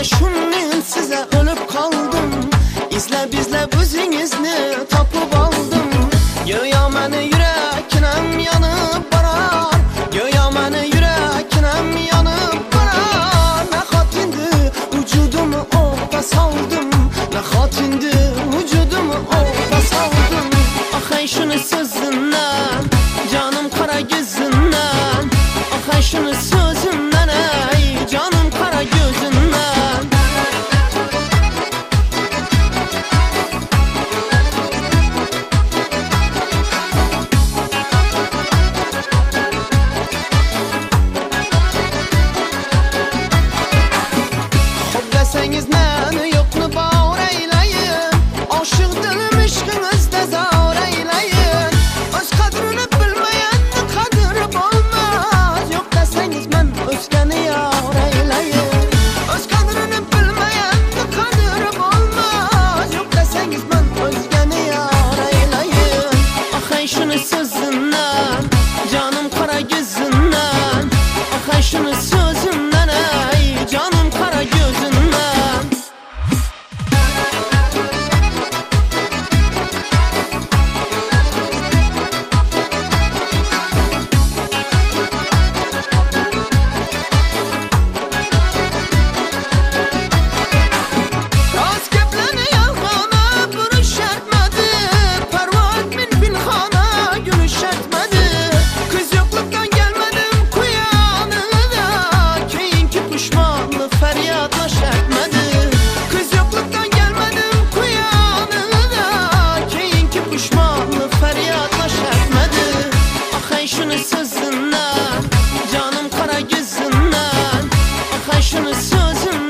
Ana şunun size ölüp kaldım. İzle bizle özünüzni tapıp aldım. Göya məni yürekinem yanıp barar. Göya məni yürekinem yanıp barar. Ne hatindi vücudumu orta saldım. Ne hatindi vücudumu orta saldım. Ah ay şunu sözünden, canım kara gözünden. Ah ay şunu sözünden, ey canım kara gözünden. Deseniz ne yoklu bağır eyleyin. Aşık dilim işkinizde zar eyleyin. Öz kadrini bilmeyen kadir olmaz. Yok deseniz ben özgeni yar eyleyin. Öz kadrini bilmeyen kadir olmaz. Yok deseniz ben özgeni yar eyleyin. Ah ay şunu sözünden, canım kara gözünden. Ah ay şunu sözünden, ey canım kara gözünden. Şunu sözünden, canım kara gözünden. Ah ay şunu sözünden.